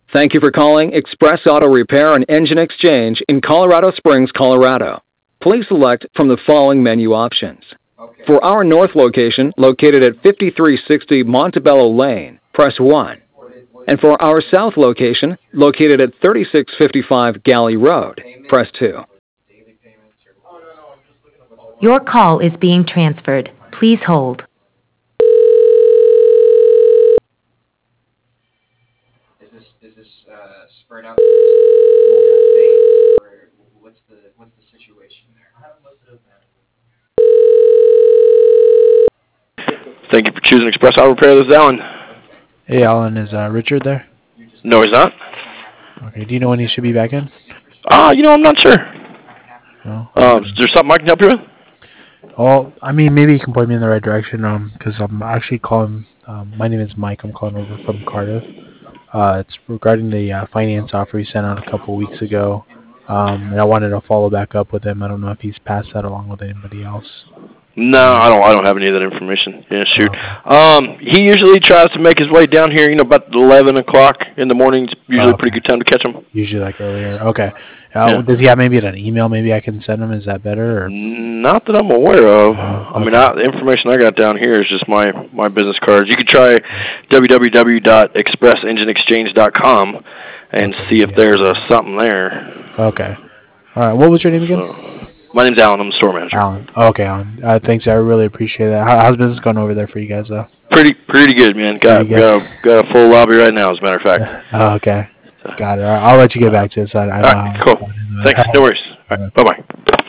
Thank you for calling Express Auto Repair and Engine Exchange in Colorado Springs, Colorado. Please select from the following menu options. For our north location, located at 5360 Montebello Lane, press 1. And for our south location, located at 3655 Galley Road, press 2. Your call is being transferred. Please hold. Is this spread out multiple states, or what's the situation there? Thank you for choosing Express Auto Repair. This is Alan. Hey, Alan, is Richard there? No, he's not. Okay, do you know when he should be back in? I'm not sure. No? Is there something I can help you with? Well, I mean, maybe you can point me in the right direction, because I'm actually calling, my name is Mike, I'm calling over from Cardiff. It's regarding the finance offer he sent out a couple weeks ago, and I wanted to follow back up with him. I don't know if he's passed that along with anybody else. No, I don't have any of that information. Yeah, shoot. Oh. He usually tries to make his way down here, about 11 o'clock in the morning. It's usually a pretty good time to catch him. Usually like earlier. Okay. Yeah. Does he have maybe an email maybe I can send him? Is that better? Or? Not that I'm aware of. Okay. The information I got down here is just my business cards. You could try www.expressengineexchange.com and see if there's something there. Okay. All right. What was your name again? My name's Alan. I'm the store manager. Alan. Okay, Alan. Thanks. I really appreciate that. How's business going over there for you guys, though? Pretty good, man. Got a full lobby right now, as a matter of fact. Oh, okay. Got it. All right, I'll let you get back to it. All right, cool. Thanks. No worries. All right, bye-bye.